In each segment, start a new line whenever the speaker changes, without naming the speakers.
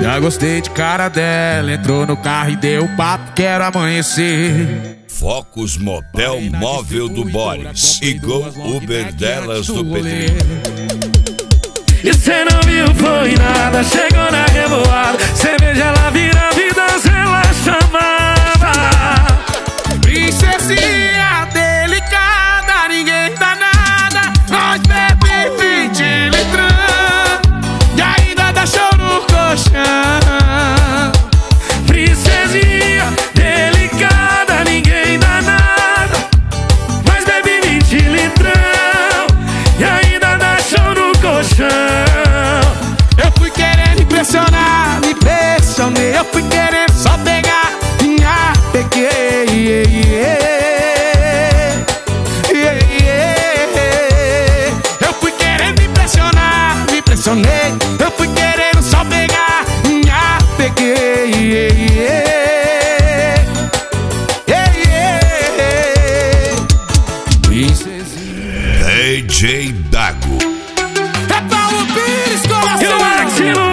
Já gostei de cara dela, entrou no carro e deu papo, quero amanhecer.
Focus Motel Móvel do Boris e Go Uber delas do Pedrinho.
E cê não viu, foi nada, chegou na revoada, cerveja ela vira a vida, ela chamava.
Princesinha delicada, ninguém dá nada, nós bebe 20 litrão e ainda dá show no colchão.
Princesinha delicada, ninguém dá nada, mas bebe 20 litrão e ainda dá show no colchão.
Eu fui querendo impressionar, me impressionei, eu fui querendo só pegar, minha peguei. Eu fui querendo impressionar, me impressionei, eu fui querendo só pegar, minha peguei.
DJ Dago.
É Paulo Pires, coração.
E o Maximo.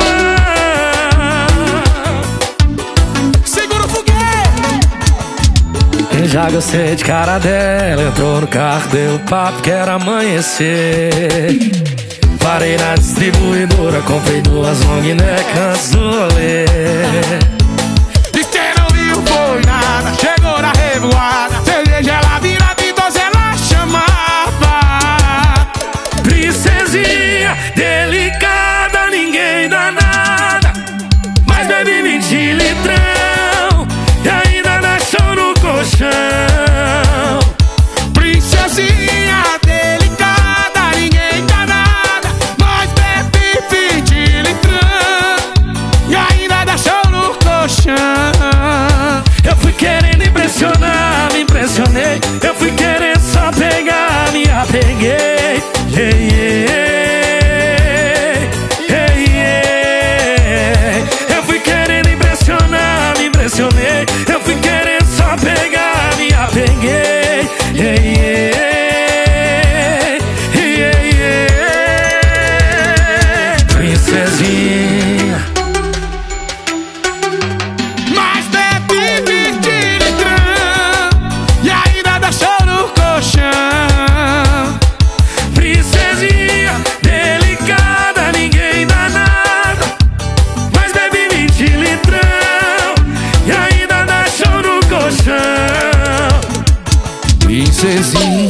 Segura o foguete.
Eu já gostei de cara dela, entrou no carro, deu papo, quero amanhecer. Parei na distribuidora, comprei 2 long neck antes do rolê.
E cê não viu, foi nada, chegou na revoada, cerveja ela vira vidosa, ela chamava.
Princesinha delicada, ninguém dá nada, mas bebe 20 litrão e ainda dá show no colchão.
Princesinha delicada, ninguém dá nada, nós bebe 20 litrão e ainda dá show no colchão.
Eu fui querendo impressionar, me impressionei, eu fui querendo só pegar, me apeguei. Eu fui querendo impressionar, me impressionei, eu fui querendo só pegar, me apeguei. Princesinha,
Mas bebe 20 litrão e ainda dá show no colchão.
princesinha delicada, ninguém dá nada, mas bebe 20 litrão e ainda dá show no colchão.
Princesinha